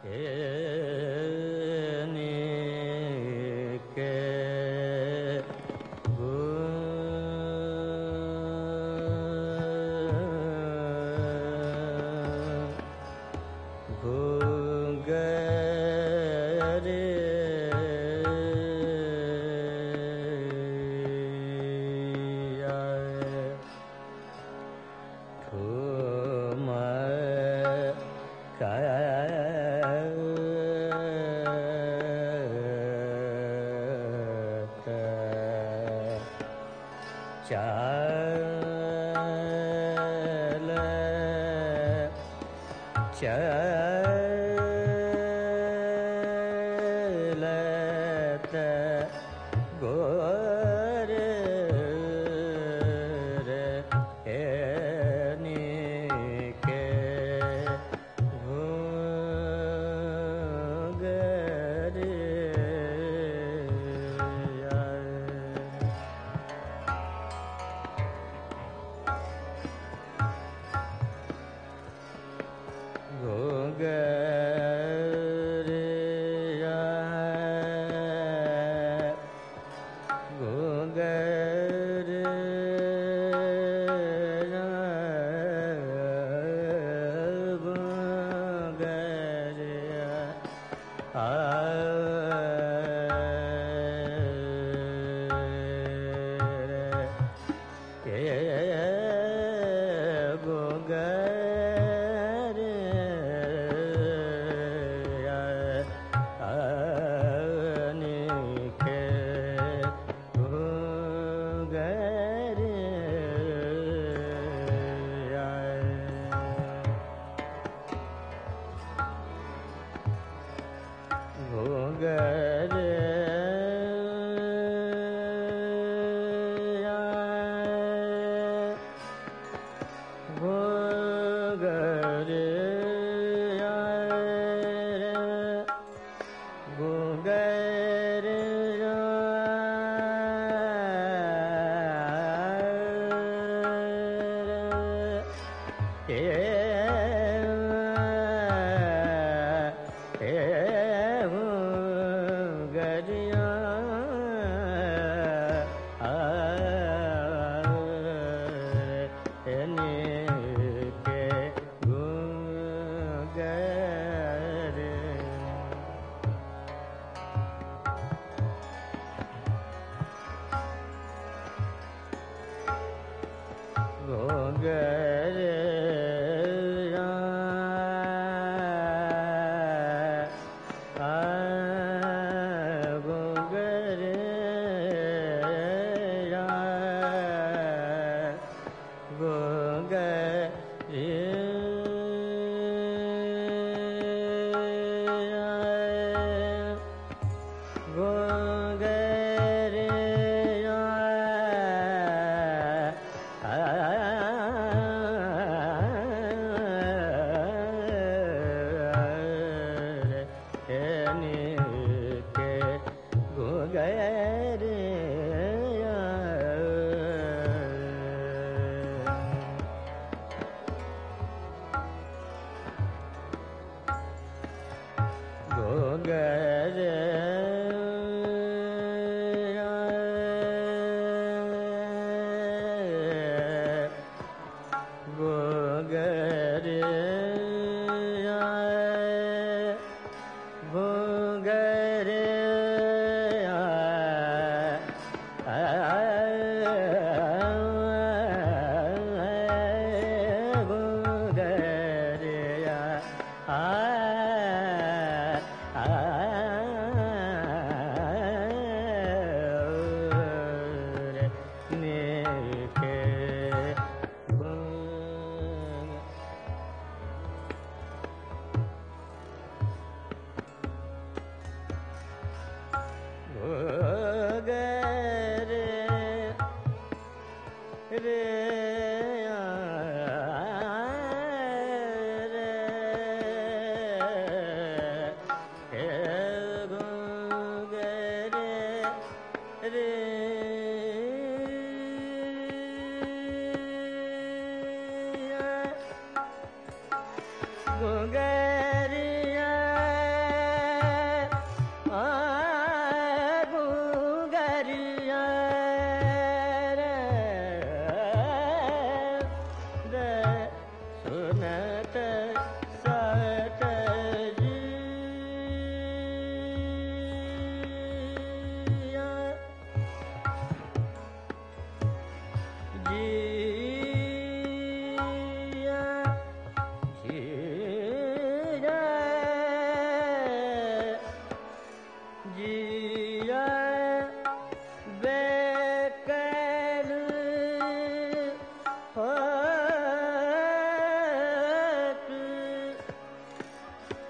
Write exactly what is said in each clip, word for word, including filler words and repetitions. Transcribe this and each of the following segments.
re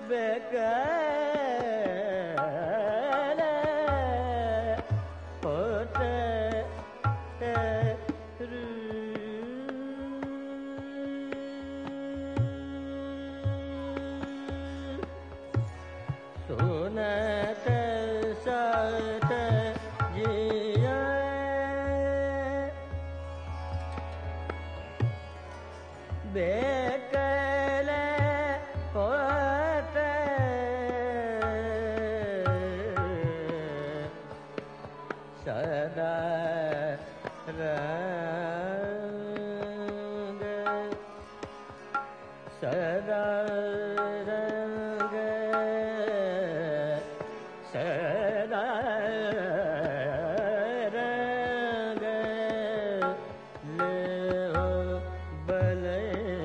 बेकले होते सुनत सत जिया बेकले होते सदा रंग सदा रंग सदा रंग ले बले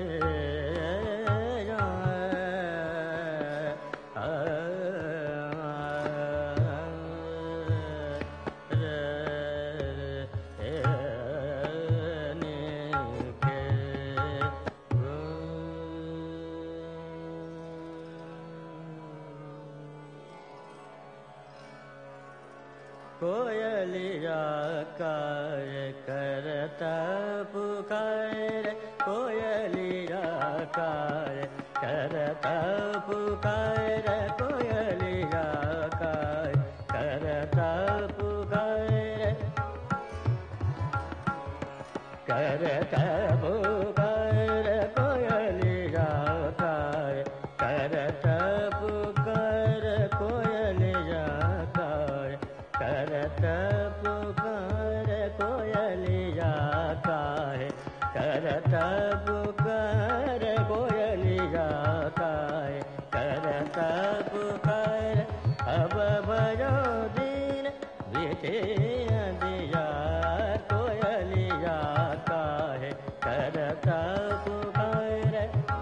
कोयलिया काय करता पुकार कोयलिया काय करता पुकार कोयलिया काय करता पुकार करता पुकार कोयलिया काय करता पुकार कोयलिया काय करता पुकार कोयलिया काय करता पुकार कोयलिया काय करता पुकार अब भजो दिन बीते दिया कोयलिया काय करता पुकार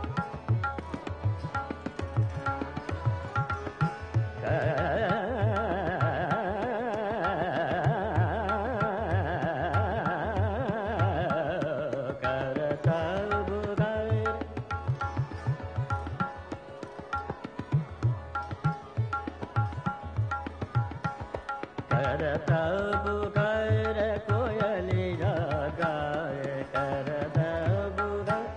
करता पुकार कोयलिया काय करता पुकार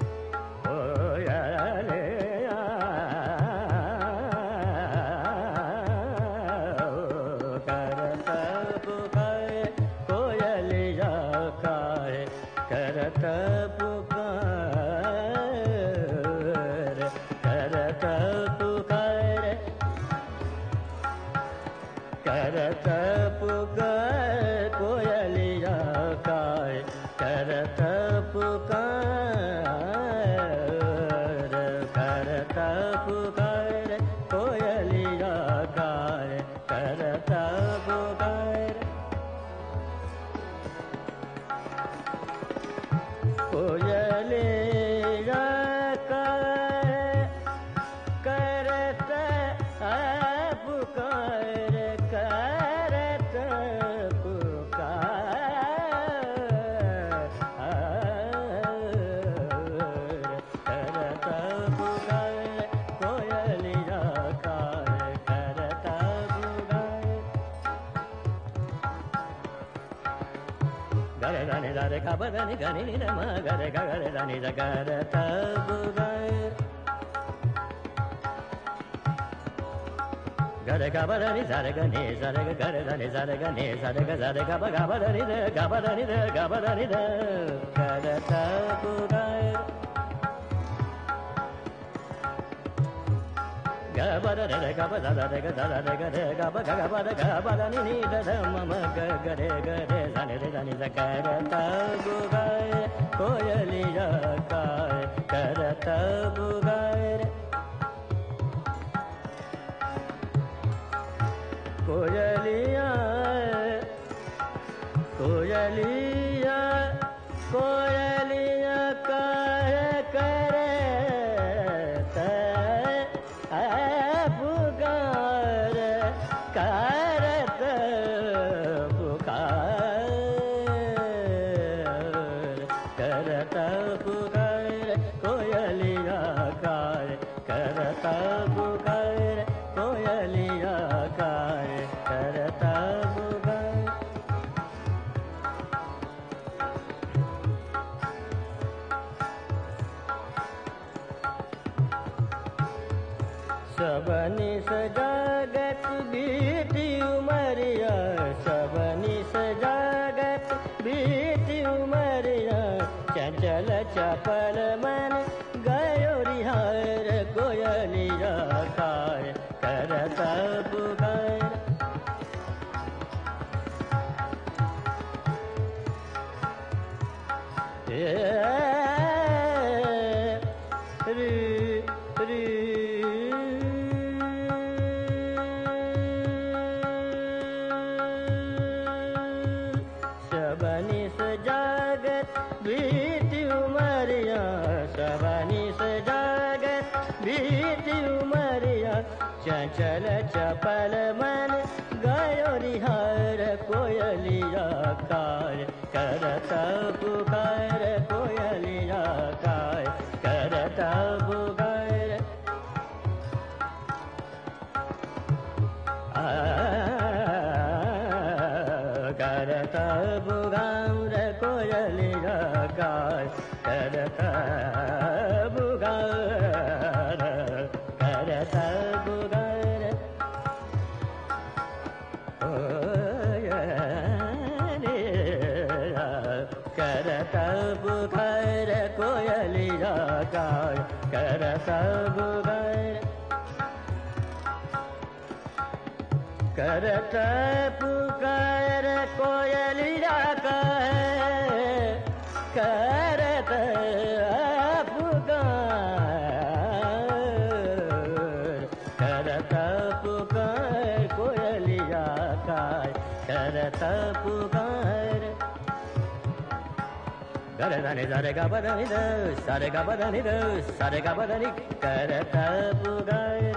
कोयलिया करता पुकार कोयलिया काय करता पुकार करता पुकार करता पुकार कोयलिया काय करता पुकार करता पुकार कोयलिया काय करता पुकार कोयलिया काय करता पुकार करता पुकार करता पुकार कोयलिया काय करता पुकार गरे दानी दारे का बदानी गनी नि मा गरे गा गरे दानी दा करता पुकार गरे गा बदानी सारे गने सारे ग गरे दानी सारे गने सारे ग सारे गा गा बदानी द गा बदानी द गा बदानी द करता पुकार गा बदानी द गा बदानी द गा दादा द गा द गा गा गा बदा गा बदानी नि द ध म म ग गरे गरे दानी रे दानी द करता पुकार कोयलिया काय करता पुकार कोयलिया कोयलिया कोयलिया काय करे पुकार करत पुकार करता पुकार कोयलिया काय करता पुकार पुकार कोयलिया काय करता पुकार। सबनी सजागत बीती उमरिया, सबनी सजागत बीती उमरिया, चंचल चपल मन गयो रिहार कोयलिया काय करता पुकार। री री सबनी सजागत बीती उमरिया, सबनी सजागत बीती उमरिया, चंचल चपल मन गयो रिहार कोयलिया काय करता पुकार कोयलिया काय करता पुकार। आ करता पुकार कोयलिया काय करता पुकार करता पुकार। करता पुकार कोयलिया काय करता पुकार। करता पुकार कोयलिया काय करता पुकार। करता पुकार कोयलिया काय करता पुकार। गरे धनि सारे गा पा धनि ध सारे गा पा धनि ध सारे गा पा धनि करता पुकार।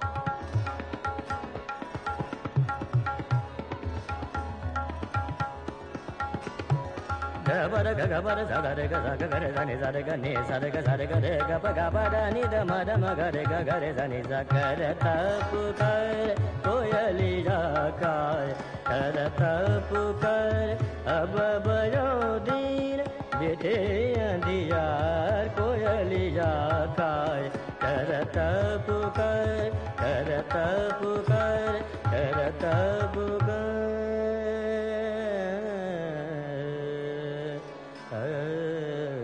ग बर ग ग बर सा ग रे ग सा ग ग रे धनि सा रे ग नि सा रे ग सा रे ग रे ग प ग प ध नि ध म ध म ग रे ग ग रे धनि सा करता पुकार कोयलिया काय करता पुकार। अब बयो दिन बेटे अंधियार कोयलिया काय करता पुकार करता पुकार करता पुकार।